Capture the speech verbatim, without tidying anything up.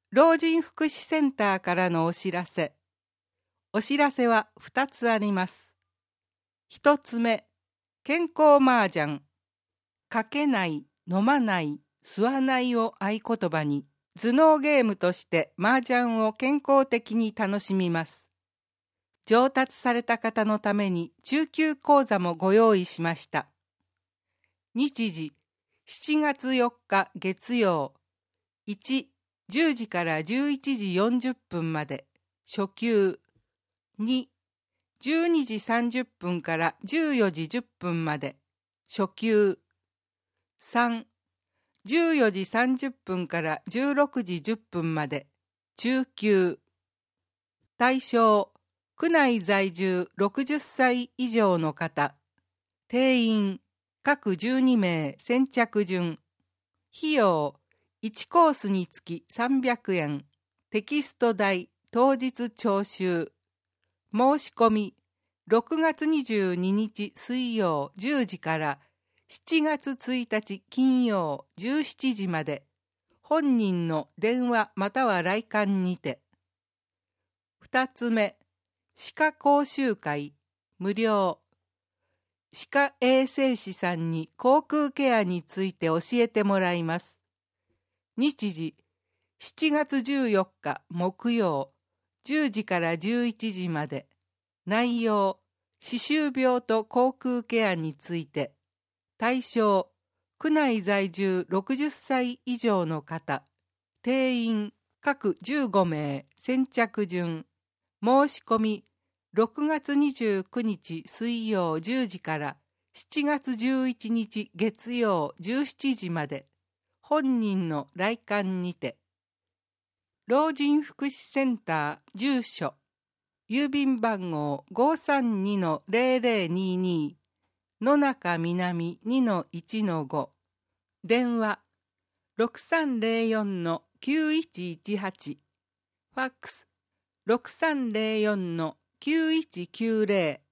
老人福祉センターからのお知らせ。お知らせはふたつあります。ひとつめ、健康麻雀。かけない、飲まない、吸わないを合言葉に、頭脳ゲームとして麻雀を健康的に楽しみます。上達された方のために中級講座もご用意しました。日時、しちがつよっか月曜。いち、じゅうじからじゅういちじよんじゅっぷんまで初級。に、じゅうにじさんじゅっぷんからじゅうよじじゅっぷんまで初級。さん、じゅうよじさんじゅっぷんからじゅうろくじじゅっぷんまで中級。対象、区内在住ろくじゅっさい以上の方。定員、各じゅうにめい先着順。費用、いちコースにつきさんびゃくえん。テキスト代、当日徴収。申し込み、ろくがつにじゅうににち水曜じゅうじからしちがつついたち金曜じゅうしちじまで、本人の電話または来館にて。ふたつめ、歯科講習会、無料。歯科衛生士さんに口腔ケアについて教えてもらいます。日時、しちがつじゅうよっか木曜、じゅうじからじゅういちじまで。内容、歯周病と口腔ケアについて。対象、区内在住ろくじゅっさい以上の方。定員、各じゅうごめい先着順。申し込み、ろくがつにじゅうくにち水曜じゅうじからしちがつじゅういちにち月曜じゅうしちじまで、本人の来館にて。老人福祉センター住所、郵便番号 ごーさんにのゼロゼロにに、野中南 にのいちのご、電話 ろくさんゼロよんのきゅういちいちはち、ファックス ろくさんゼロよんのきゅういちきゅうゼロ